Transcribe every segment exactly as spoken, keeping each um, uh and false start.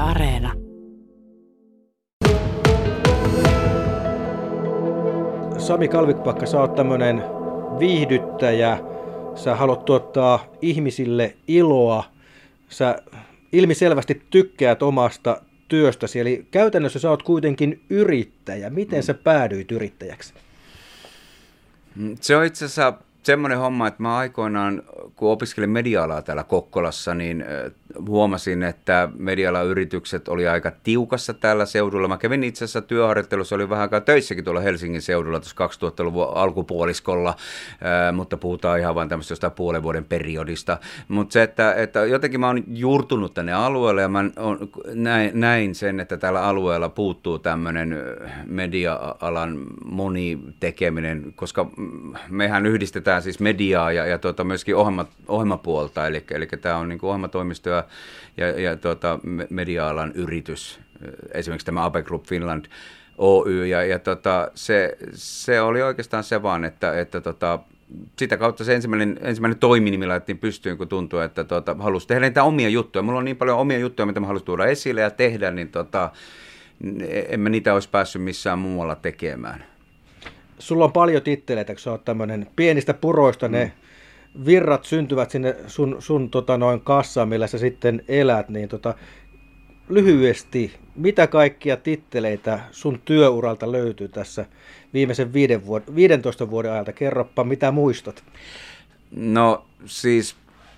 Areena. Sami Kalvikpakka, sä oot tämmönen viihdyttäjä. Sä haluat tuottaa ihmisille iloa. Sä ilmiselvästi tykkäät omasta työstäsi. Eli käytännössä sä oot kuitenkin yrittäjä. Miten sä päädyit yrittäjäksi? Se on itse asiassa semmoinen homma, että mä aikoinaan, kun opiskelin media-alaa täällä Kokkolassa, niin huomasin, että media-alan yritykset oli aika tiukassa tällä seudulla. Mä kävin itse asiassa työharjoittelussa, oli vähän aikaa töissäkin tuolla Helsingin seudulla tuossa kaksituhattaluvun alkupuoliskolla, mutta puhutaan ihan vain tämmöistä jostain puolen vuoden periodista. Mutta se, että, että jotenkin mä oon juurtunut tänne alueelle ja mä on, näin, näin sen, että tällä alueella puuttuu tämmöinen media-alan monitekeminen, koska mehän yhdistetään siis mediaa ja, ja tuota, myöskin ohjelma, ohjelmapuolta, eli, eli tämä on niin kuin ohjelmatoimisto ja, ja, ja tuota, media-alan yritys, esimerkiksi tämä Abe Group Finland Oy, ja, ja tuota, se, se oli oikeastaan se vaan, että, että tuota, sitä kautta se ensimmäinen, ensimmäinen toiminimi laitettiin pystyyn, kun tuntui, että tuota, halusi tehdä niitä omia juttuja. Mulla on niin paljon omia juttuja, mitä mä halusin tuoda esille ja tehdä, niin tuota, en mä niitä olisi päässyt missään muualla tekemään. Sulla on paljon titteleitä, kun sä oot tämmöinen pienistä puroista, mm. ne virrat syntyvät sinne sun, sun tota, noin kassaan, millä sä sitten elät, niin tota, lyhyesti, mitä kaikkia titteleitä sun työuralta löytyy tässä viimeisen viiden vuod- viidentoista vuoden ajalta? Kerropa, mitä muistat? No siis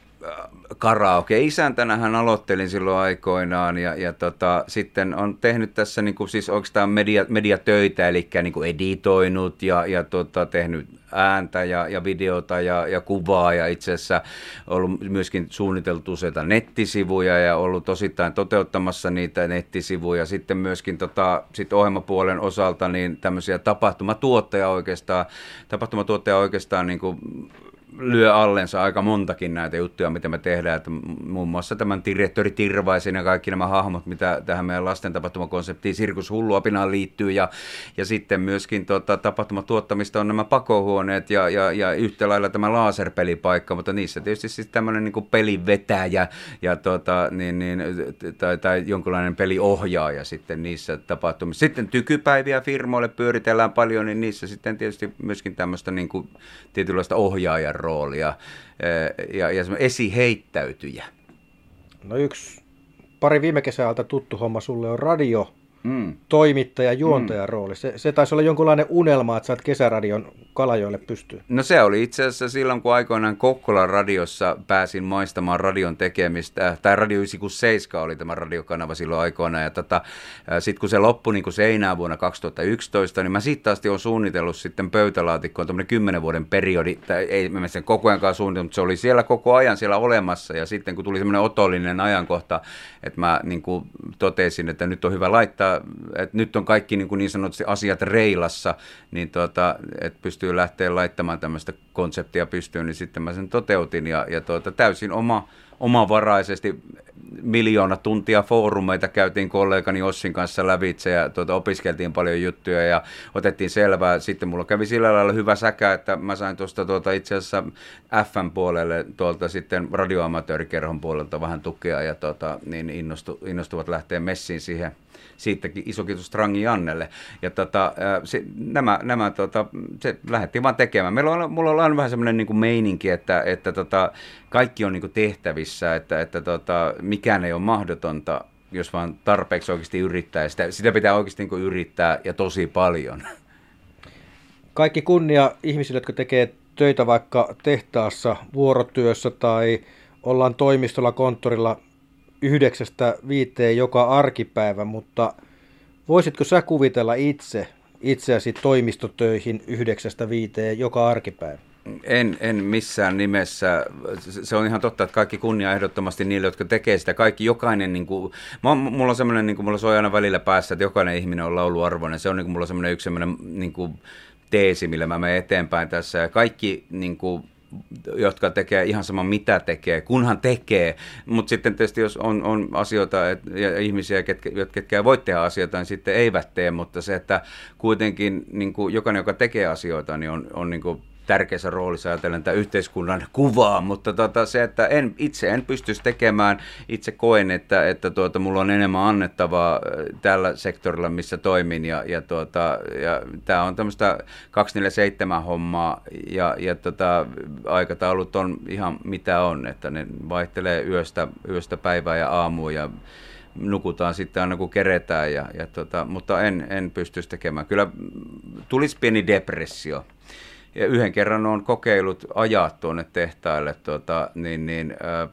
karaoke-isäntänähän aloittelin silloin aikoinaan ja, ja tota, sitten on tehnyt tässä niin kuin, siis oikeastaan media, mediatöitä, eli niin kuin editoinut ja, ja tota, tehnyt ääntä ja, ja videota ja, ja kuvaa ja itse asiassa ollut myöskin suunniteltu useita nettisivuja ja ollut osittain toteuttamassa niitä nettisivuja. Sitten myöskin tota, sit ohjelmapuolen osalta niin tämmöisiä tapahtumatuotteja oikeastaan, tapahtumatuotteja oikeastaan niin kuin lyö allensa aika montakin näitä juttuja, mitä me tehdään, että muun muassa tämän direktori Tirvaisen ja kaikki nämä hahmot, mitä tähän meidän lasten tapahtumakonseptiin Sirkus Hulluapinaan liittyy, ja, ja sitten myöskin tota, tapahtumatuottamista on nämä pakohuoneet ja, ja, ja yhtä lailla tämä laserpelipaikka, mutta niissä tietysti siis tämmöinen niin kuin pelivetäjä ja, tota, niin, niin, tai, tai jonkinlainen peliohjaaja sitten niissä tapahtumissa. Sitten tykypäiviä firmoille pyöritellään paljon, niin niissä sitten tietysti myöskin tämmöistä niin kuin tietynlaista ohjaajan roolia ja, ja esiheittäytyjä. No yksi pari viime kesältä tuttu homma sulle on radio, mm. toimittaja, juontaja rooli. Se, se taisi olla jonkunlainen unelma, että saat Kesäradion Kalajoelle pystyyn. No se oli itse asiassa silloin, kun aikoinaan Kokkolan radiossa pääsin maistamaan radion tekemistä, tai Radio yhdeksänsataakuusikymmentäseitsemän oli tämä radiokanava silloin aikoinaan, ja tota, sitten kun se loppui niin kuin seinään vuonna kaksituhattayksitoista, niin mä siitä asti olen suunnitellut sitten pöytälaatikkoon tämmöinen kymmenen vuoden periodi, tai ei mä sen koko ajankaan suunnitellut, mutta se oli siellä koko ajan siellä olemassa, ja sitten kun tuli semmoinen otollinen ajankohta, että mä niin kuin totesin, että nyt on hyvä laittaa, että nyt on kaikki niin, kuin niin sanotusti asiat reilassa, niin tuota, että pystyy lähteä laittamaan tämmöistä konseptia pystyyn, niin sitten mä sen toteutin ja, ja tuota, täysin oma, omavaraisesti miljoona tuntia foorumeita käytiin kollegani Ossin kanssa lävitse ja tuota, opiskeltiin paljon juttuja ja otettiin selvää. Sitten mulla kävi sillä lailla hyvä säkä, että mä sain tuosta tuota, itse asiassa F M-puolelle tuolta sitten radioamatöörikerhon puolelta vähän tukea ja tuota, niin innostu, innostuvat lähteä messiin siihen. Siitäkin iso kiitos Strangi Jannelle. Ja tota, se, nämä, nämä tota, se lähdettiin vaan tekemään. Meillä on, mulla on vähän semmoinen niin kuin meininki, että, että tota, kaikki on niin kuin tehtävissä, että, että tota, mikään ei ole mahdotonta, jos vaan tarpeeksi oikeasti yrittää. Sitä, sitä pitää oikeasti niin kuin yrittää ja tosi paljon. Kaikki kunnia ihmisille, jotka tekee töitä vaikka tehtaassa, vuorotyössä tai ollaan toimistolla, konttorilla yhdeksästä viiteen joka arkipäivä, mutta voisitko sä kuvitella itse itseäsi toimistotöihin yhdeksästä viiteen joka arkipäivä? En, en missään nimessä. Se on ihan totta, että kaikki kunnia ehdottomasti niille, jotka tekee sitä. Kaikki, jokainen, niin kuin, mulla on semmoinen, niin kuin mulla soi aina välillä päässä, että jokainen ihminen on lauluarvoinen. Se on niin kuin, mulla on semmoinen yksi semmoinen niin kuin teesi, millä mä menen eteenpäin tässä. Ja kaikki niin kuin, jotka tekee ihan sama mitä tekee, kunhan tekee, mutta sitten tietysti jos on, on asioita et, ja ihmisiä, ketkä, ketkä voi tehdä asioita, niin sitten eivät tee, mutta se, että kuitenkin niin kuin jokainen, joka tekee asioita, niin on, on niin kuin tärkeässä roolissa ajatellen tätä yhteiskunnan kuvaa, mutta tota, se, että en, itse en pystyisi tekemään, itse koen, että, että tuota, mulla on enemmän annettavaa tällä sektorilla, missä toimin, ja, ja, tuota, ja tämä on tämmöistä kaksikymmentäneljä seitsemän hommaa, ja, ja tota, aikataulut on ihan mitä on, että ne vaihtelee yöstä, yöstä päivää ja aamuun, ja nukutaan sitten aina kun keretään, ja, ja tota, mutta en, en pystyisi tekemään. Kyllä tulisi pieni depressio. Ja yhden kerran olen kokeillut ajaa tuonne tehtaille, tota, niin, niin, ää,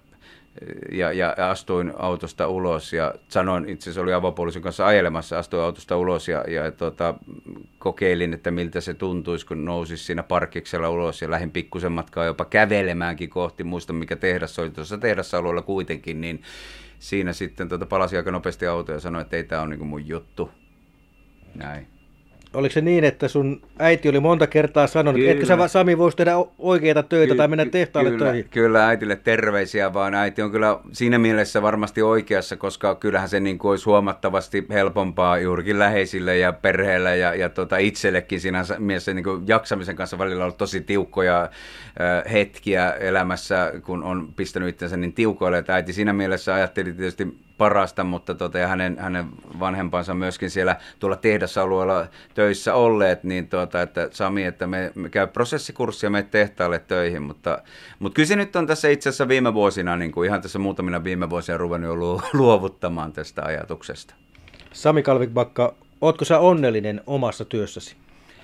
ja, ja astuin autosta ulos ja sanoin, itse asiassa oli avopuolison kanssa ajelemassa, astuin autosta ulos ja, ja tota, kokeilin, että miltä se tuntuisi, kun nousisi siinä parkiksella ulos ja lähdin pikkusen matkaa jopa kävelemäänkin kohti, muista mikä tehdas oli tuossa tehdasalueella kuitenkin, niin siinä sitten tota, palasi aika nopeasti auto ja sanoi, että ei tämä ole niin kuin mun juttu. Näin. Oliko se niin, että sun äiti oli monta kertaa sanonut, että etkö sä Sami voisi tehdä oikeita töitä Ky- tai mennä tehtaalle kyllä, töihin? Kyllä, äitille terveisiä, vaan äiti on kyllä siinä mielessä varmasti oikeassa, koska kyllähän se niin kuin olisi huomattavasti helpompaa juurikin läheisille ja perheelle ja, ja tota itsellekin siinä mielessä niin kuin jaksamisen kanssa välillä ollut tosi tiukkoja äh, hetkiä elämässä, kun on pistänyt itsensä niin tiukoille, että äiti siinä mielessä ajatteli tietysti parasta, mutta tota, ja hänen, hänen vanhempansa myöskin siellä tuolla tehdasalueella töissä olleet, niin tuota, että Sami, että me, me käy prosessikurssia, me tehtaalle töihin, mutta, mutta kyllä se nyt on tässä itse asiassa viime vuosina, niin kuin ihan tässä muutamina viime vuosina ruvennut jo luovuttamaan tästä ajatuksesta. Sami Kalvik-Bakka, ootko sä onnellinen omassa työssäsi?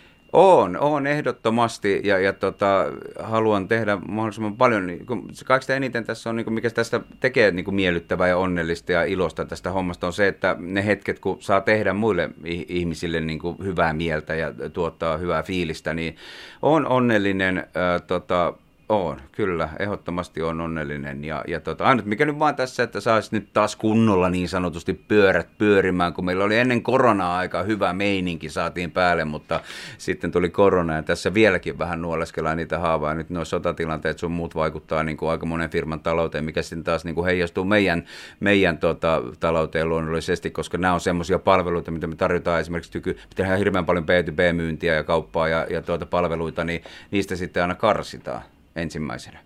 Oon, oon ehdottomasti ja, ja tota, haluan tehdä mahdollisimman paljon. Niin, kaikista eniten tässä on, niin kuin, mikä tästä tekee niin kuin miellyttävää ja onnellista ja ilosta tästä hommasta on se, että ne hetket, kun saa tehdä muille ihmisille niin kuin hyvää mieltä ja tuottaa hyvää fiilistä, niin oon onnellinen. Ää, tota, On, kyllä, ehdottomasti on onnellinen. Ja, ja tota, ainut mikä nyt vaan tässä, että saisi nyt taas kunnolla niin sanotusti pyörät pyörimään, kun meillä oli ennen koronaa aika hyvä meininki, saatiin päälle, mutta sitten tuli korona ja tässä vieläkin vähän nuoleskellaan niitä haavaa. Nyt nuo sotatilanteet sun muut vaikuttaa niin kuin aika monen firman talouteen, mikä sitten taas niin kuin heijastuu meidän, meidän tota, talouteen luonnollisesti, koska nämä on semmoisia palveluita, mitä me tarjotaan esimerkiksi tyky, me tehdään hirveän paljon B to B-myyntiä ja kauppaa ja, ja tuota palveluita, niin niistä sitten aina karsitaan ensimmäisenä.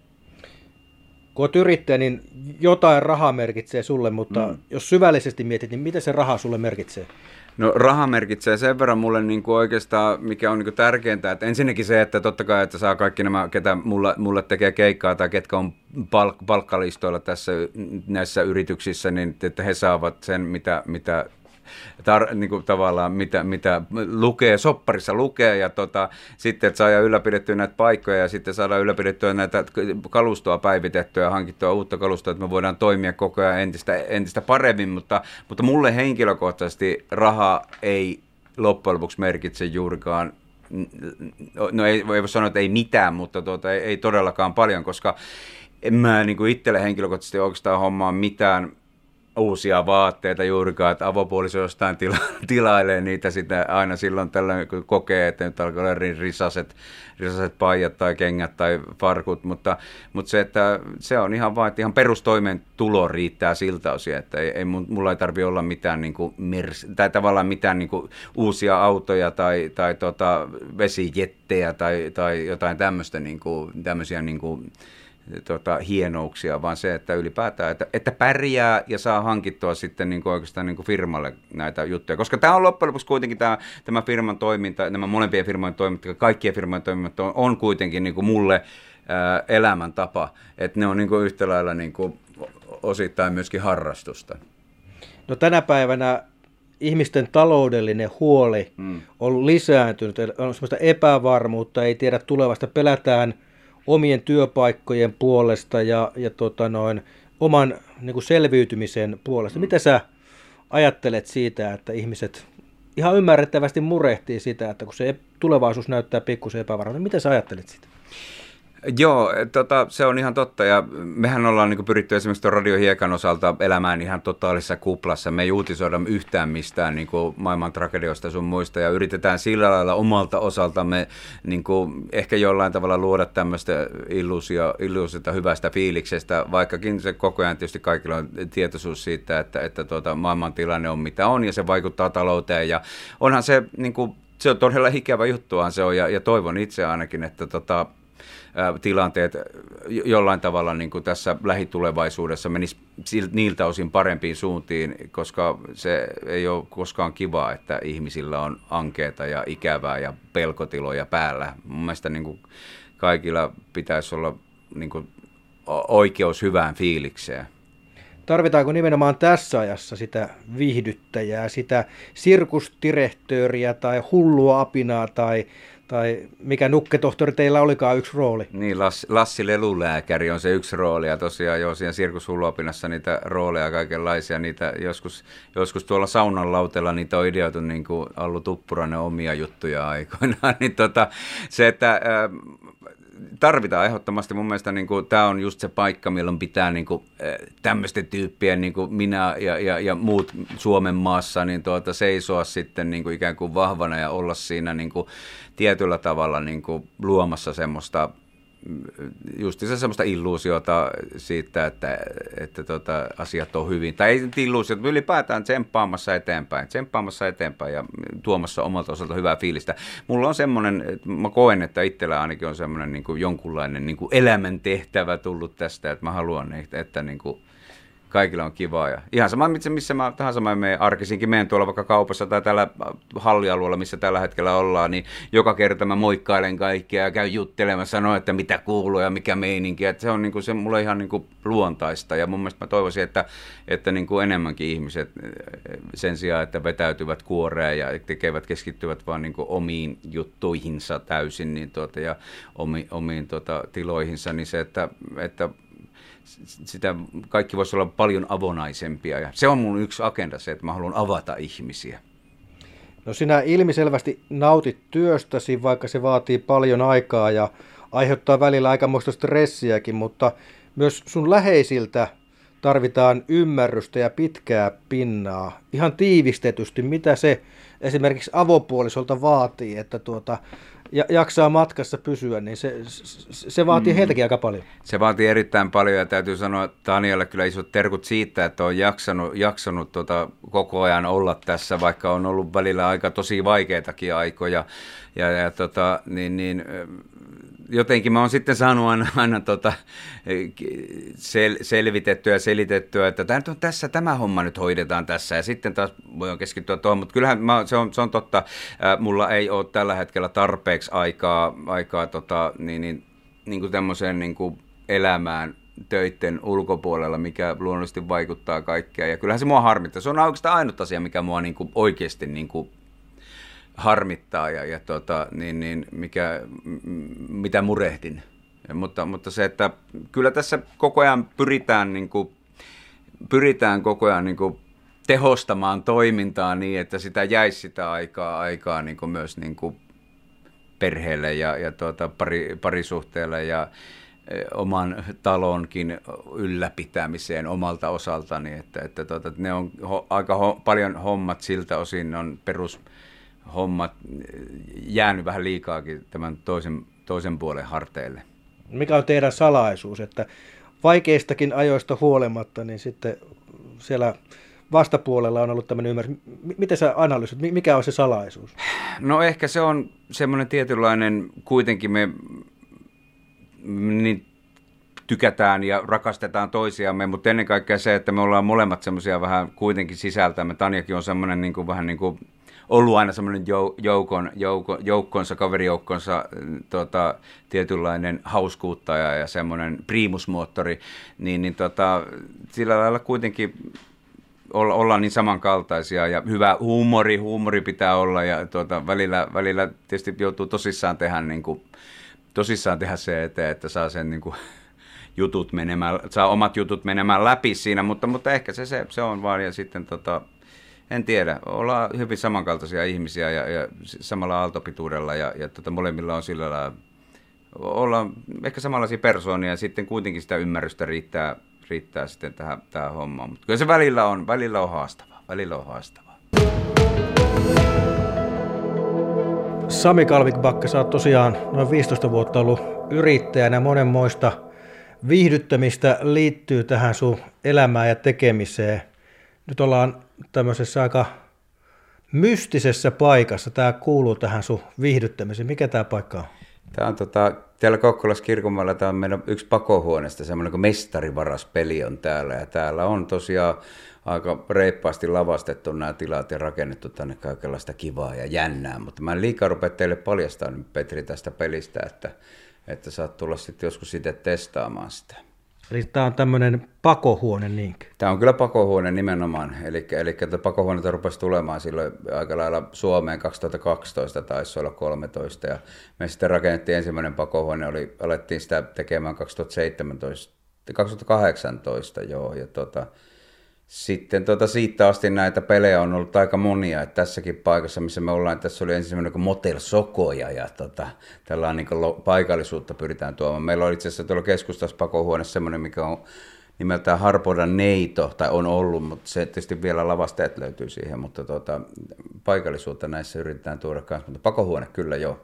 Kun olet yrittäjä, niin jotain rahaa merkitsee sulle, mutta mm. jos syvällisesti mietit, niin mitä se raha sulle merkitsee? No raha merkitsee sen verran mulle niin kuin oikeastaan, mikä on niin kuin tärkeintä, että ensinnäkin se, että totta kai, että saa kaikki nämä, ketä mulle, mulle tekee keikkaa tai ketkä on palk- palkkalistoilla tässä näissä yrityksissä, niin että he saavat sen, mitä, mitä Tar, niin kuin tavallaan mitä, mitä lukee, sopparissa lukee ja tota, sitten, että saadaan ylläpidettyä näitä paikkoja ja sitten saadaan ylläpidettyä näitä kalustoa päivitettyä ja hankittua uutta kalustoa, että me voidaan toimia koko ajan entistä, entistä paremmin, mutta, mutta mulle henkilökohtaisesti raha ei loppujen lopuksi merkitse juurikaan, no ei voi sanoa, että ei mitään, mutta tuota, ei, ei todellakaan paljon, koska en mä niin kuin itselle henkilökohtaisesti oikeastaan hommaa mitään uusia vaatteita juurikaan, että avopuoliso jostain tila- tilailee niitä sitten aina silloin tällöin, kun kokee, että nyt alkaa olla risaset, risaset paijat tai kengät tai farkut, mutta, mutta se, että se on ihan vaan, että ihan perustoimeentulo riittää siltä osin, että ei, ei, mulla ei tarvitse olla mitään niin kuin mers, tai tavallaan mitään niin kuin uusia autoja tai, tai tota vesijettejä tai, tai jotain tämmöistä, niin kuin, tämmöisiä niin kuin Tota, hienouksia, vaan se, että ylipäätään, että, että pärjää ja saa hankittua sitten niin kuin oikeastaan niin kuin firmalle näitä juttuja. Koska tämä on loppujen lopuksi kuitenkin tämä, tämä firman toiminta, nämä molempien firmojen toiminta, kaikkien firmojen toiminta on, on kuitenkin niin kuin mulle ää, elämäntapa, että ne on niin kuin yhtä lailla niin kuin osittain myöskin harrastusta. No tänä päivänä ihmisten taloudellinen huoli mm. on lisääntynyt, on sellaista epävarmuutta, ei tiedä tulevasta, pelätään omien työpaikkojen puolesta ja, ja tota noin, oman niin kuin selviytymisen puolesta. Mitä sä ajattelet siitä, että ihmiset ihan ymmärrettävästi murehtii sitä, että kun se tulevaisuus näyttää pikkusen epävarmalta, niin mitä sä ajattelet siitä? Joo, tota, se on ihan totta ja mehän ollaan niin kuin pyritty esimerkiksi tuon Radio Hiekan osalta elämään ihan totaalisessa kuplassa. Me ei uutisoida yhtään mistään niin kuin maailman tragedioista sun muista ja yritetään sillä lailla omalta osaltamme niin kuin ehkä jollain tavalla luoda tämmöistä illuusio, illuusiota hyvästä fiiliksestä, vaikkakin se koko ajan tietysti kaikilla on tietoisuus siitä, että, että tuota, maailman tilanne on mitä on ja se vaikuttaa talouteen ja onhan se niin kuin se on todella ikävä juttuaan se on, ja, ja toivon itse ainakin, että tota, ä, tilanteet jollain tavalla niin kuin tässä lähitulevaisuudessa menisi niiltä osin parempiin suuntiin, koska se ei ole koskaan kivaa, että ihmisillä on ankeeta ja ikävää ja pelkotiloja päällä. Mun mielestä niin kuin kaikilla pitäisi olla niin kuin oikeus hyvään fiilikseen. Tarvitaanko nimenomaan tässä ajassa sitä viihdyttäjää, sitä sirkusdirehtööriä tai hullua apinaa tai, tai mikä nukketohtori teillä olikaan yksi rooli? Niin, Lassi, Lassi Lelulääkäri on se yksi rooli, ja tosiaan joo, siinä sirkushulluapinassa niitä rooleja kaikenlaisia, niitä joskus, joskus tuolla saunan lautella niitä on ideoitu niin kuin Allu Tuppurainen omia juttuja aikoinaan, niin tota, se, että äh, tarvitaan ehdottomasti. Mun mielestä niin kuin, tämä on just se paikka, milloin pitää niin kuin, tämmöisten tyyppien, niin kuin minä ja, ja, ja muut Suomen maassa, niin tuota, seisoa sitten niin kuin ikään kuin vahvana ja olla siinä niin kuin, tietyllä tavalla niin kuin, luomassa semmoista, justiinsa semmoista illuusiota siitä, että, että tota, asiat on hyvin. Tai ei nyt illuusiota, ylipäätään tsemppaamassa eteenpäin, tsemppaamassa eteenpäin ja tuomassa omalta osalta hyvää fiilistä. Mulla on semmoinen, mä koen, että itsellä ainakin on semmoinen niin kuin jonkunlainen niin kuin elämäntehtävä tullut tästä, että mä haluan, että, että niin kuin kaikilla on kivaa. Ja ihan sama, missä mä tahansa mä menen arkisinkin, menen tuolla vaikka kaupassa tai tällä hallialueella, missä tällä hetkellä ollaan, niin joka kerta mä moikkailen kaikkia ja käyn juttelemaan, sanon, että mitä kuuluu ja mikä meininki. Että se on niin kuin, se mulle ihan niin kuin luontaista, ja mun mielestä mä toivoisin, että, että niin kuin enemmänkin ihmiset sen sijaan, että vetäytyvät kuoreen ja tekevät, keskittyvät vaan niin kuin omiin juttuihinsa täysin niin tuota, ja omi, omiin tuota, tiloihinsa, niin se, että, että sitä kaikki voisi olla paljon avonaisempia, ja se on mun yksi agenda se, että mä haluan avata ihmisiä. No sinä ilmiselvästi nautit työstäsi, vaikka se vaatii paljon aikaa ja aiheuttaa välillä aikamoista stressiäkin, mutta myös sun läheisiltä tarvitaan ymmärrystä ja pitkää pinnaa. Ihan tiivistetysti, mitä se esimerkiksi avopuolisolta vaatii, että tuota, jaksaa matkassa pysyä, niin se, se vaatii mm. heiltäkin aika paljon. Se vaatii erittäin paljon, ja täytyy sanoa Tanjalle kyllä isot terkut siitä, että on jaksanut, jaksanut tota koko ajan olla tässä, vaikka on ollut välillä aika tosi vaikeitakin aikoja. Ja, ja tota, niin, niin, jotenkin mä oon sitten saanut aina, aina tota, sel, selvitettyä ja selitettyä, että tämä on tässä, tämä homma nyt hoidetaan tässä, ja sitten taas voin keskittyä tuohon, mutta kyllähän mä, se, on, se on totta, mulla ei ole tällä hetkellä tarpeeksi aikaa, aikaa tota, niin, niin, niin kuin tämmöiseen niin kuin elämään töiden ulkopuolella, mikä luonnollisesti vaikuttaa kaikkea, ja kyllähän se mua harmittaa. Se on oikeastaan ainut asia, mikä mua niin kuin oikeasti niin kuin harmittaa ja, ja tota, niin, niin, mikä, mitä murehdin. Ja, mutta, mutta se, että kyllä tässä koko ajan pyritään, niin kuin, pyritään koko ajan niin kuin tehostamaan toimintaa niin, että sitä jäisi sitä aikaa, aikaa niin kuin myös niin kuin perheelle ja, ja tuota, pari, parisuhteelle ja oman talonkin ylläpitämiseen omalta osaltani. Että, että, että ne on ho, aika ho, paljon hommat siltä osin, on perus hommat jäänyt vähän liikaakin tämän toisen, toisen puolen harteille. Mikä on teidän salaisuus, että vaikeistakin ajoista huolimatta, niin sitten siellä vastapuolella on ollut tämmöinen ymmärrys. Miten sä analysoit, mikä on se salaisuus? No ehkä se on semmoinen tietynlainen, kuitenkin me niin tykätään ja rakastetaan toisiamme, mutta ennen kaikkea se, että me ollaan molemmat semmoisia vähän kuitenkin sisältämme. Tanjakin on semmoinen niin kuin, vähän niin kuin ollut aina semmoinen joukon, joukon, joukkonsa, kaverijoukkonsa tota, tietynlainen hauskuuttaja ja semmoinen primusmoottori, niin, niin tota, sillä lailla kuitenkin olla, ollaan niin samankaltaisia ja hyvä huumori, huumori pitää olla ja tuota, välillä, välillä tietysti joutuu tosissaan tehdä, niin kuin, tosissaan tehdä se eteen, että saa sen niin kuin, jutut menemään, saa omat jutut menemään läpi siinä, mutta, mutta ehkä se, se, se on vaan ja sitten tota, en tiedä, ollaan hyvin samankaltaisia ihmisiä ja, ja samalla aaltopituudella ja, ja tota, molemmilla on sillä lailla, ollaan ehkä samanlaisia persoonia ja sitten kuitenkin sitä ymmärrystä riittää, riittää sitten tähän, tähän hommaan. Mutta kyllä se välillä on, välillä on haastavaa, välillä on haastavaa. Sami Kalvikbakka, sä oot tosiaan noin viisitoista vuotta ollut yrittäjänä, monenmoista viihdyttämistä liittyy tähän sun elämään ja tekemiseen. Nyt ollaan tämmöisessä aika mystisessä paikassa. Tämä kuuluu tähän sun viihdyttämiseen. Mikä tämä paikka on? Tämä on tota, täällä Kokkolassa kirkonmaalla, tämä on meidän yksi pakohuoneesta, semmoinen kuin mestarivaraspeli on täällä. Ja täällä on tosiaan aika reippaasti lavastettu nämä tilat ja rakennettu tänne kaikenlaista kivaa ja jännää. Mutta mä en liikaa rupea teille paljastaa nyt, Petri, tästä pelistä, että, että saat tulla sitten joskus sitten testaamaan sitä. Eli tämä on tämmöinen pakohuone niinkö? Tämä on kyllä pakohuone nimenomaan, eli, eli pakohuoneita rupesi tulemaan silloin aika lailla Suomeen kaksituhattakaksitoista taisi olla kolmetoista, ja me sitten rakennettiin ensimmäinen pakohuone, oli, alettiin sitä tekemään kaksituhattaseitsemäntoista, kaksituhattakahdeksantoista, joo, ja tota, sitten tota, siitä asti näitä pelejä on ollut aika monia, että tässäkin paikassa, missä me ollaan, tässä oli ensin semmoinen kuin Motel Sokoja, ja tota, tällainen niin kuin paikallisuutta pyritään tuomaan. Meillä on itse asiassa tuolla keskustassa pakohuoneessa semmoinen, mikä on nimeltään Harpodan Neito, tai on ollut, mutta se tietysti vielä lavasteet löytyy siihen, mutta tota, paikallisuutta näissä yritetään tuoda kanssa, mutta pakohuone kyllä joo.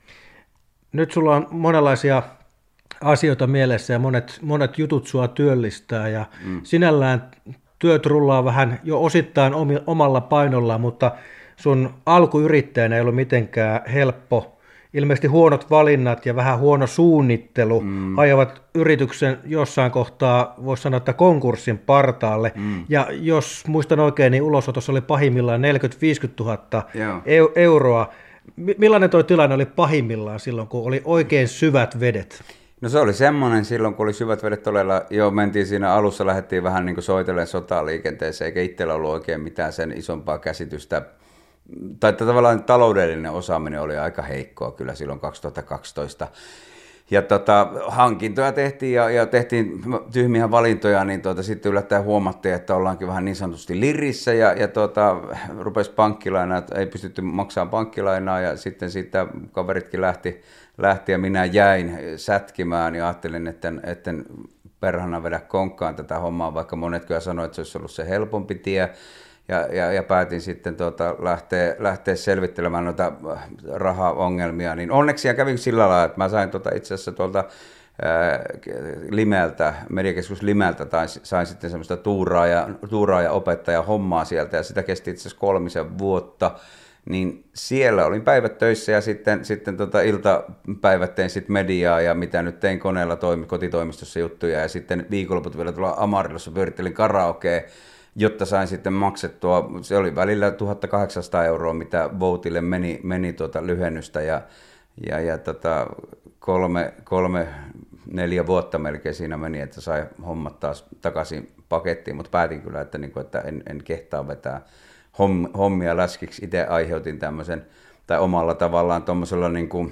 Nyt sulla on monenlaisia asioita mielessä ja monet, monet jutut sua työllistää, ja mm. sinällään työt rullaa vähän jo osittain omalla painollaan, mutta sun alkuyrittäjänä ei ollut mitenkään helppo. Ilmeisesti huonot valinnat ja vähän huono suunnittelu mm. ajavat yrityksen jossain kohtaa, voisi sanoa, että konkurssin partaalle. Mm. Ja jos muistan oikein, niin ulosotossa oli pahimmillaan neljäkymmentä viisikymmentätuhatta eu- euroa. Millainen tuo tilanne oli pahimmillaan silloin, kun oli oikein syvät vedet? No se oli semmoinen silloin, kun oli syvät vedet todella, jo mentiin siinä alussa, lähdettiin vähän niin kuin soitellen sotaa liikenteeseen, eikä itsellä ollut oikein mitään sen isompaa käsitystä. Tai tavallaan taloudellinen osaaminen oli aika heikkoa kyllä silloin kaksituhattakaksitoista. Ja tota, hankintoja tehtiin ja, ja tehtiin tyhmiä valintoja, niin tuota, sitten yllättäen huomattiin, että ollaankin vähän niin sanotusti lirissä ja, ja tuota, rupesi pankkilainaa, ei pystytty maksamaan pankkilainaa ja sitten siitä kaveritkin lähti, lähti ja minä jäin sätkimään ja ajattelin, että etten perhana vedä konkkaan tätä hommaa, vaikka monet kyllä sanoivat, että se olisi ollut se helpompi tie. Ja, ja, ja päätin sitten tuota, lähteä, lähteä selvittelemään noita rahaongelmia, niin onneksi ja kävin sillä lailla, että mä sain tuota, itse asiassa tuolta ää, Limeltä, mediakeskus Limeltä, tai sain sitten semmoista tuuraaja, tuuraaja opettaja hommaa sieltä, ja sitä kesti itse asiassa kolmisen vuotta, niin siellä olin päivät töissä, ja sitten, sitten tota iltapäivät tein sitten mediaa, ja mitä nyt tein koneella toimi, kotitoimistossa juttuja, ja sitten viikonloput vielä tuolla Amarillossa pyörittelin karaokea, jotta sain sitten maksettua, se oli välillä tuhatkahdeksansataa euroa, mitä Voutille meni, meni tuota lyhennystä ja, ja, ja tota, kolme, kolme, neljä vuotta melkein siinä meni, että sai hommat taas takaisin pakettiin, mutta päätin kyllä, että, niin kuin, että en, en kehtaa vetää hommia läskiksi. Itse aiheutin tämmöisen, tai omalla tavallaan tuommoisella niin kuin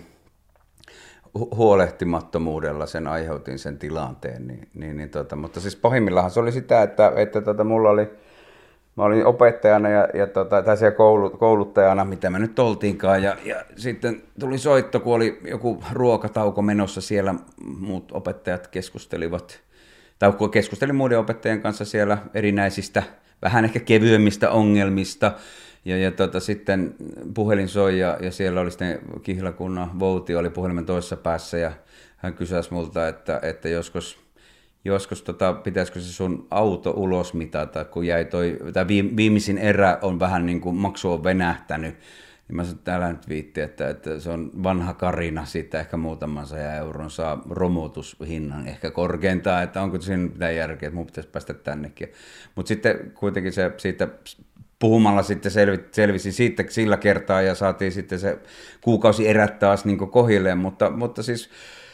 huolehtimattomuudella sen aiheutin sen tilanteen, niin, niin, niin tota, mutta siis pahimmillaan se oli sitä, että, että tota, mulla oli, mä olin opettajana ja, ja tota, tai siellä koulut, kouluttajana, mitä me nyt oltiinkaan, ja, ja sitten tuli soitto, kun oli joku ruokatauko menossa siellä, muut opettajat keskustelivat, tai keskustelin muiden opettajien kanssa siellä erinäisistä, vähän ehkä kevyemmistä ongelmista, Ja, ja tota, sitten puhelin soi ja, ja siellä oli sitten kihlakunnan vouti, oli puhelimen toisessa päässä ja hän kysäsi multa, että, että joskus, joskus tota, pitäisikö se sun auto ulos mitata, kun jäi toi, tai viimeisin erä on vähän niin kuin maksu on venähtänyt. Niin mä sanoin, että älä nyt viitti, että, että se on vanha karina, siitä ehkä muutaman sajan euron saa romutushinnan ehkä korkeintaan, että onko siinä mitään järkeä, että mun pitäisi päästä tännekin. Mutta sitten kuitenkin se siitä puhumalla sitten selvi, selvisi siitä sillä kertaa ja saatiin sitten se kuukausi erät taas niin kohilleen, mutta, mutta siis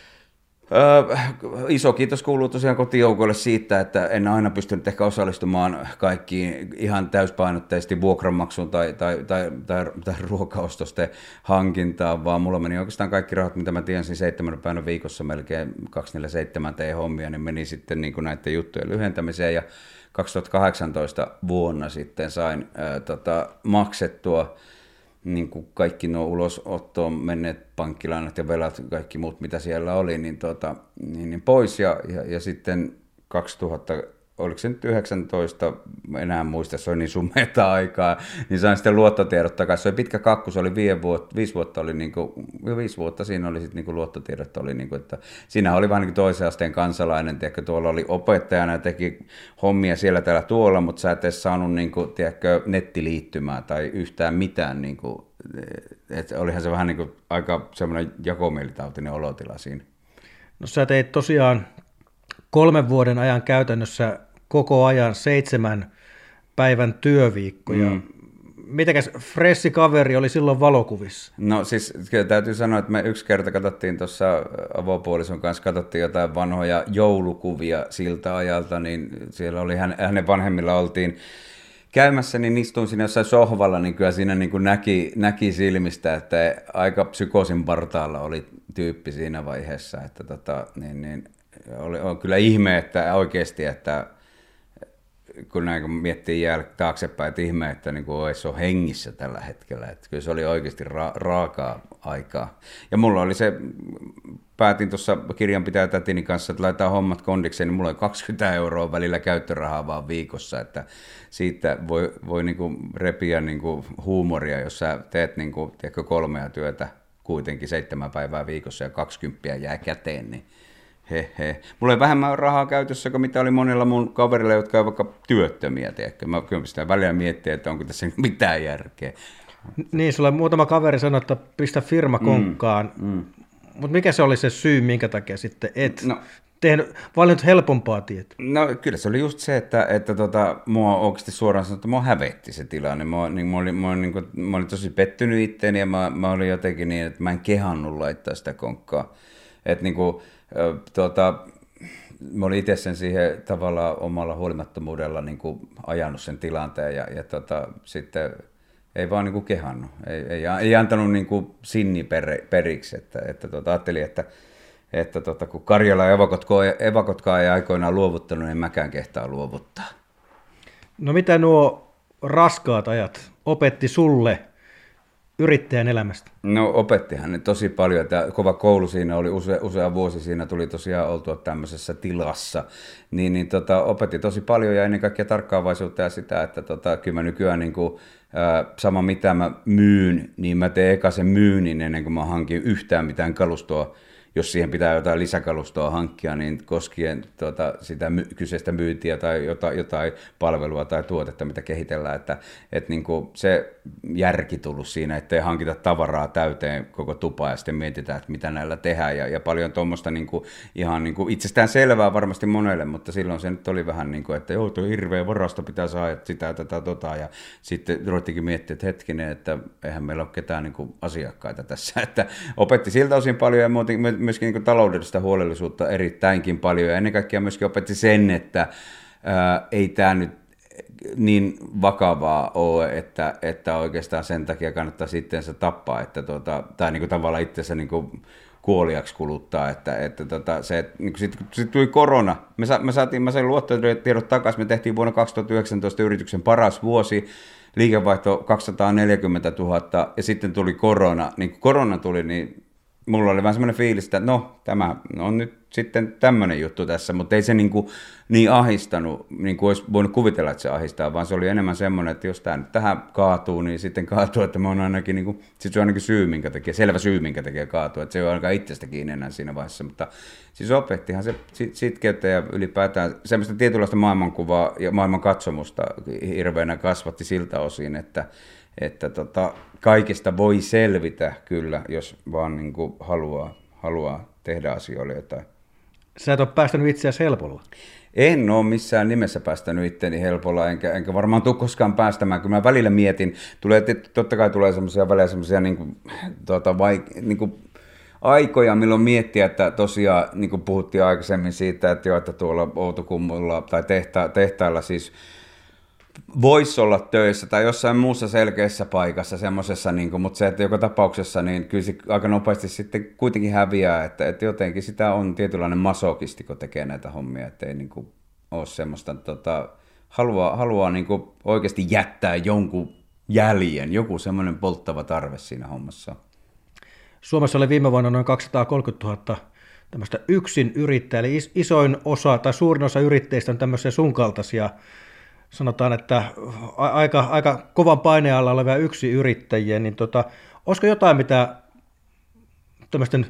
ää, iso kiitos kuuluu tosiaan kotijoukoille siitä, että en aina pystynyt ehkä osallistumaan kaikkiin ihan täyspainotteisesti vuokranmaksuun tai, tai, tai, tai, tai ruokaostosten hankintaan, vaan mulla meni oikeastaan kaikki rahat, mitä mä tiensin seitsemän päivänä viikossa melkein kaksisataaneljäkymmentäseitsemän tein hommia, niin meni sitten niin näiden juttujen lyhentämiseen ja kaksituhattakahdeksantoista vuonna sitten sain ää, tota, maksettua niin kuin kaikki nuo ulosottoon menneet pankkilainat ja velat, kaikki muut mitä siellä oli, niin, tota, niin, niin pois. Ja, ja, ja sitten kaksituhatta oliko se nyt yhdeksäntoista, enää muista, se oli niin sumeata aikaa, niin sain sitten luottotiedot takaisin. Se oli pitkä kakku, se oli viisi vuotta, viisi vuotta, oli niin kuin, jo viisi vuotta siinä oli sitten niin kuin luottotiedot, oli niin kuin, että siinä oli vähän niin kuin toisen asteen kansalainen, tiedätkö, tuolla oli opettajana ja teki hommia siellä täällä tuolla, mutta sä et edes saanut niin kuin, tiedätkö, nettiliittymää tai yhtään mitään, niin kuin, että olihan se vähän niin kuin aika semmoinen jakomielitautinen olotila siinä. No sä teit tosiaan kolmen vuoden ajan käytännössä koko ajan seitsemän päivän työviikkoja. Mm. Mitäkäs fressi kaveri oli silloin valokuvissa? No siis kyllä täytyy sanoa, että me yksi kerta katsottiin tuossa avopuolison kanssa, katsottiin jotain vanhoja joulukuvia siltä ajalta, niin siellä oli hänen vanhemmilla oltiin käymässä, niin istuin siinä jossain sohvalla, niin kyllä siinä niin kuin näki, näki silmistä, että aika psykoosin partaalla oli tyyppi siinä vaiheessa, että tota, niin, niin, oli, on kyllä ihme, että oikeasti, että kun näin kun miettii jäl- taaksepäin, että ihme, että niin kuin se on hengissä tällä hetkellä, että kyllä se oli oikeasti ra- raakaa aikaa. Ja mulla oli se, päätin tuossa kirjanpitäjä tätini kanssa, että laitetaan hommat kondikseen, niin mulla oli kaksikymmentä euroa välillä käyttörahaa vaan viikossa, että siitä voi, voi niin kuin repiä niin kuin huumoria, jos sä teet niin kuin, tiedätkö, kolmea työtä kuitenkin seitsemän päivää viikossa ja kaksikymppiä jää käteen, niin he, he. Mulla ei vähemmän rahaa käytössä kuin mitä oli monilla mun kaverilla, jotka ovat vaikka työttömiä, tiedätkö. Mä kyllä sitä välillä miettiä, että onko tässä mitään järkeä. Niin, sulla muutama kaveri sanoi, että pistä firma konkkaan, mm, mm. mutta mikä se oli se syy, minkä takia sitten et no, tehnyt, valinnut helpompaa tietä? No kyllä se oli just se, että, että tota, mua oikeasti suoraan sanottu, mua hävetti se tilanne. Mä, niin, mä, olin, mä, olin, niin kuin, mä olin tosi pettynyt itteeni ja mä, mä olin jotenkin niin, että mä en kehannut laittaa sitä konkkaa. Että niin kuin, Tuota, mä olin itse sen siihen tavallaan omalla huolimattomuudella niin kuin ajanut sen tilanteen ja, ja tota, sitten ei vaan niin kuin kehannut, ei, ei, ei antanut niin kuin sinni per, periksi, että, että tota, ajattelin, että, että tota, kun Karjala ja evakotkaan ei aikoinaan luovuttanut, niin mäkään kehtaa luovuttaa. No mitä nuo raskaat ajat opetti sulle yrittäjän elämästä? No opettihan ne tosi paljon. Tämä kova koulu siinä oli usea, usea vuosi, siinä tuli tosiaan oltua tämmöisessä tilassa, niin, niin tota, opetti tosi paljon ja ennen kaikkea tarkkaavaisuutta ja sitä, että tota, kyllä mä nykyään niin kuin, ää, sama mitä mä myyn, niin mä teen eka sen myynnin ennen kuin mä hankin yhtään mitään kalustoa. Jos siihen pitää jotain lisäkalustoa hankkia, niin koskien tuota, sitä my- kyseistä myyntiä tai jotain, jotain palvelua tai tuotetta, mitä kehitellään, että, että niin kuin se järki tullut siinä, ettei hankita tavaraa täyteen koko tupaa ja sitten mietitään, että mitä näillä tehdään ja, ja paljon tuommoista niin kuin, ihan niin kuin itsestään selvää varmasti monelle, mutta silloin se nyt oli vähän niin kuin, että joo, tuo hirveä varasto pitää saada sitä, tätä, tota ja sitten ruvettiinkin miettiä, että hetkinen, että eihän meillä ole ketään niin kuin asiakkaita tässä, että opetti siltä osin paljon ja muuten myöskin niin kuin taloudellista huolellisuutta erittäinkin paljon ja ennen kaikkea myöskin opetti sen, että ää, ei tämä nyt niin vakavaa ole, että, että oikeastaan sen takia kannattaa itseensä tappaa, että tota, tai niin kuin tavallaan itseensä niin kuin kuoliaksi kuluttaa, että, että tota, se, niin sitten kun sit tuli korona, me, sa, me saatiin, mä sain luottotiedot takaisin, me tehtiin vuonna kaksituhattayhdeksäntoista yrityksen paras vuosi, liikevaihto kaksisataaneljäkymmentätuhatta ja sitten tuli korona, niin kun korona tuli, niin mulla oli vähän semmoinen fiilis, että no, tämä on nyt sitten tämmöinen juttu tässä, mutta ei se niin, kuin, niin ahistanut, niin kuin olisi voinut kuvitella, että se ahistaa, vaan se oli enemmän semmoinen, että jos tämä nyt tähän kaatuu, niin sitten kaatuu, että mä oon ainakin, niin kuin, sit se on ainakin syy, minkä tekee, selvä syy, minkä tekee kaatua, että se ei ole ainakaan itsestä kiinni enää siinä vaiheessa, mutta siis opettihan se sitkeyttä ja ylipäätään semmoista tietynlaista maailmankuvaa ja maailman katsomusta hirveänä kasvatti siltä osin, että että tota, kaikesta voi selvitä kyllä, jos vaan niin kuin haluaa, haluaa tehdä asioille jotain. Sä et ole päästänyt itseäsi helpolla? En ole missään nimessä päästänyt itseäni helpolla, enkä, enkä varmaan tule koskaan päästämään. Kyllä mä välillä mietin, tulee, totta kai tulee semmoisia välillä semmoisia niin kuin, tota, vaik- niin kuin aikoja, milloin miettiä, että tosiaan, niin kuin puhuttiin aikaisemmin siitä, että, jo, että tuolla Outokummulla tai tehta- tehtailla siis voisi olla töissä tai jossain muussa selkeässä paikassa semmoisessa, niin mutta se, että joka tapauksessa, niin kyllä se aika nopeasti sitten kuitenkin häviää, että, että jotenkin sitä on tietynlainen masokisti, kun tekee näitä hommia, että ei niin kuin ole semmoista, tota, haluaa, haluaa niin kuin oikeasti jättää jonkun jäljen, joku semmoinen polttava tarve siinä hommassa. Suomessa oli viime vuonna noin kaksisataakolmekymmentätuhatta tämmöistä yksin yrittäjää, eli isoin osa tai suurin osa yrittäjistä on tämmöisiä sun kaltaisia, sanotaan, että aika, aika kovan paineen alla olevia yksin yrittäjiä, niin tota, olisiko jotain, mitä tämmöisten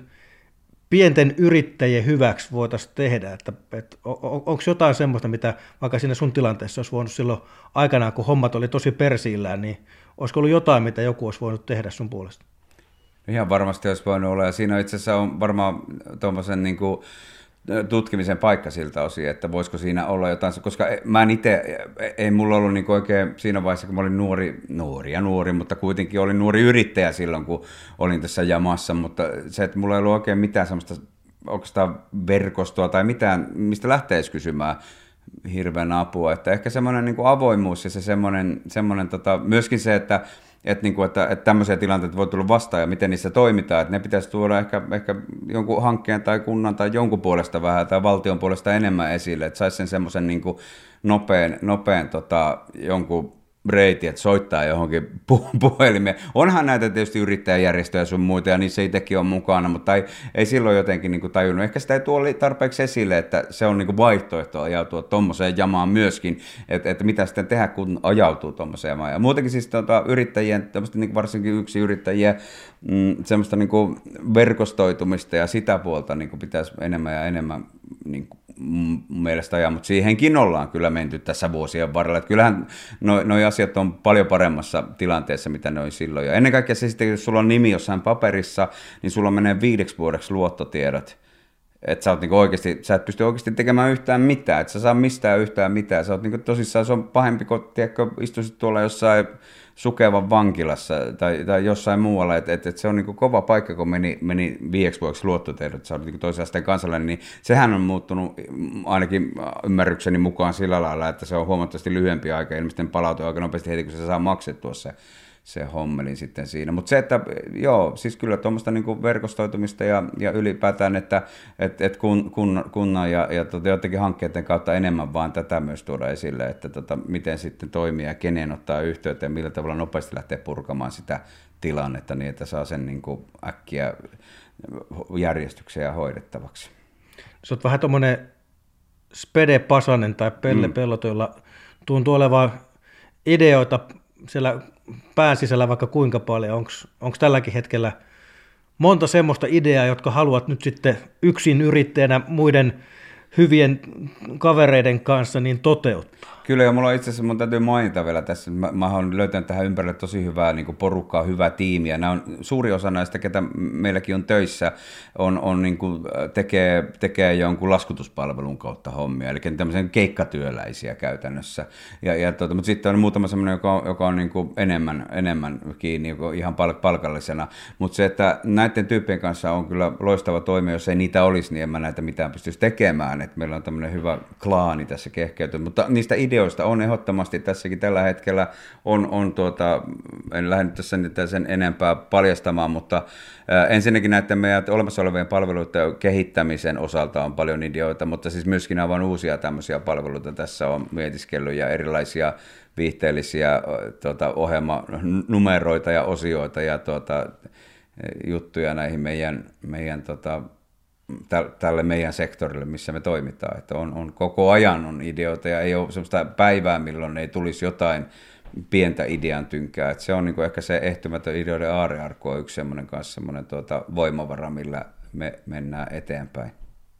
pienten yrittäjien hyväksi voitaisiin tehdä, että, että on, onko jotain semmoista, mitä vaikka siinä sun tilanteessa olisi voinut silloin aikanaan, kun hommat oli tosi persiillään, niin olisiko ollut jotain, mitä joku olisi voinut tehdä sun puolesta? Ihan varmasti olisi voinut olla, ja siinä itse asiassa on varmaan tuommoisen niin kuin tutkimisen paikka siltä osin, että voisiko siinä olla jotain, koska mä en itse, ei mulla ollut niin oikein siinä vaiheessa, kun mä olin nuori, nuori ja nuori, mutta kuitenkin olin nuori yrittäjä silloin, kun olin tässä jamassa, mutta se, että mulla ei ollut oikein mitään semmoista oikeastaan verkostoa tai mitään, mistä lähtee edes kysymään hirveän apua, että ehkä semmoinen niin kuin avoimuus ja se semmoinen, semmoinen tota, myöskin se, että Että, niin kuin, että, että tämmöisiä tilanteita voi tulla vastaan ja miten niissä toimitaan, että ne pitäisi tuoda ehkä, ehkä jonkun hankkeen tai kunnan tai jonkun puolesta vähän tai valtion puolesta enemmän esille, että saisi sen semmoisen niin kuin nopean, nopean tota, jonkun reitin, että soittaa johonkin puhelimeen. Onhan näitä tietysti yrittäjäjärjestöjä sun muita ja niissä itsekin on mukana, mutta ei, ei silloin jotenkin niin kuin tajunnut. Ehkä sitä ei tuo tarpeeksi esille, että se on niin kuin vaihtoehto ajautua tuommoiseen jamaan myöskin, että, että mitä sitten tehdä, kun ajautuu tuommoiseen jamaan. Ja muutenkin siis tuota, yrittäjien, niin kuin varsinkin yksi yrittäjiä, mm, semmoista niin kuin verkostoitumista ja sitä puolta niin kuin pitäisi enemmän ja enemmän niin kuin mun mielestä ajaa, mutta siihenkin ollaan kyllä menty tässä vuosien varrella. Että kyllähän nuo noi asiat on paljon paremmassa tilanteessa, mitä ne oli silloin. Ja ennen kaikkea se sitten, jos sulla on nimi jossain paperissa, niin sulla menee viideksi vuodeksi luottotiedot. Että sä, oot niinku oikeasti, sä et pysty oikeasti tekemään yhtään mitään, että sä saa mistään yhtään mitään. Sä oot niinku tosissaan, se on pahempi, kun tiedätkö, istuisit tuolla jossain Sukevan vankilassa tai, tai jossain muualla, että et, et se on niinku kova paikka, kun meni, meni viieksi vuodeksi luottotiedot, sä olet niinku toisen asteen kansalainen, niin sehän on muuttunut ainakin ymmärrykseni mukaan sillä lailla, että se on huomattavasti lyhyempi aika, ilmeisesti palautuu aika nopeasti heti, kun se saa maksettua se, se hommelin sitten siinä. Mutta se, että joo, siis kyllä tuommoista niinku verkostoitumista ja, ja ylipäätään, että et, et kun, kun, kunnan ja, ja tota, jotenkin hankkeiden kautta enemmän vaan tätä myös tuoda esille, että tota, miten sitten toimii ja kenen ottaa yhteyttä ja millä tavalla nopeasti lähtee purkamaan sitä tilannetta niin, että saa sen niinku äkkiä järjestykseen ja hoidettavaksi. Sä oot vähän tuommoinen Spede Pasanen tai Pelle mm. Pelloto, jolla tuntuu olevan ideoita siellä pään sisällä vaikka kuinka paljon. Onko tälläkin hetkellä monta semmoista ideaa, jotka haluat nyt sitten yksin yrittäjänä muiden hyvien kavereiden kanssa niin toteuttaa? Kyllä, ja mulla on itse asiassa, mun täytyy mainita vielä tässä, mä, mä oon löytänyt tähän ympärille tosi hyvää niin kuin porukkaa, hyvää tiimiä. Nämä on, suuri osa näistä, ketä meilläkin on töissä, on, on niin kuin, tekee, tekee jonkun laskutuspalvelun kautta hommia, eli tämmöisiä keikkatyöläisiä käytännössä. Ja, ja tuota, mutta sitten on muutama semmoinen, joka on, joka on niin kuin enemmän, enemmän kiinni, ihan pal- palkallisena. Mutta se, että näiden tyyppien kanssa on kyllä loistava toimia, jos ei niitä olisi, niin en mä näitä mitään pystyisi tekemään. Et meillä on tämmöinen hyvä klaani tässä kehkeytynyt, mutta niistä ideoista on ehdottomasti tässäkin tällä hetkellä, on, on tuota, en lähde nyt tässä sen enempää paljastamaan, mutta ää, ensinnäkin näiden meidän olemassa olevien palveluiden kehittämisen osalta on paljon ideoita, mutta siis myöskin aivan uusia tämmöisiä palveluita tässä on mietiskellyt ja erilaisia viihteellisiä tuota, ohjelmanumeroita ja osioita ja tuota, juttuja näihin meidän, meidän tota, tälle meidän sektorille, missä me toimitaan. Että on, on koko ajan on ideoita ja ei ole sellaista päivää, milloin ei tulisi jotain pientä idean tynkää. Että se on niin kuin ehkä se ehtymätön ideoiden aarrearkku on yksi semmoinen kanssa semmoinen tuota voimavara, millä me mennään eteenpäin.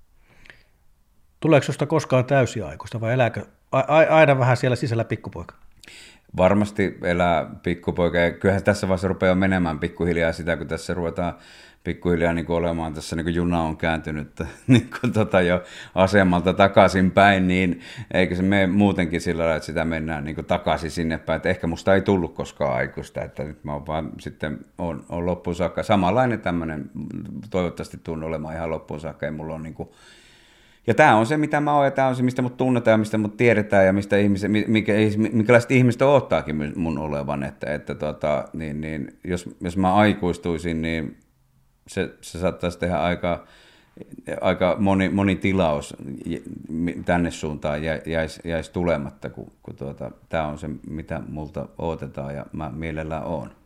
Tuleeko sinusta koskaan täysiaikuista vai elääkö aina vähän siellä sisällä pikkupoika? Varmasti elää pikkupoika ja kyllähän tässä vaiheessa rupeaa menemään pikkuhiljaa sitä, kun tässä ruvetaan pikkuhiljaa niin kuin olemaan, tässä niin kuin juna on kääntynyt niin kuin tota jo asemalta takaisin päin, niin eikö se mene muutenkin sillä lailla, että sitä mennään niin kuin takaisin sinne päin, että ehkä musta ei tullut koskaan aikuista, että nyt mä oon vaan sitten on, on loppuun saakka. Samanlainen tämmöinen, toivottavasti tuun olemaan ihan loppuun saakka, ei mulla on niin kuin. Ja tämä on se, mitä mä oon, ja tämä on se, mistä mut tunnetaan, ja mistä mut tiedetään, ja mistä ihmiset, mikä, minkälaiset ihmiset odottaakin mun olevan, että, että tota, niin, niin, jos, jos mä aikuistuisin, niin se, se saattaisi tehdä aika, aika moni, moni tilaus tänne suuntaan jäisi, jäisi tulematta, kun, kun tuota, tämä on se, mitä multa odotetaan, ja mä mielellään oon.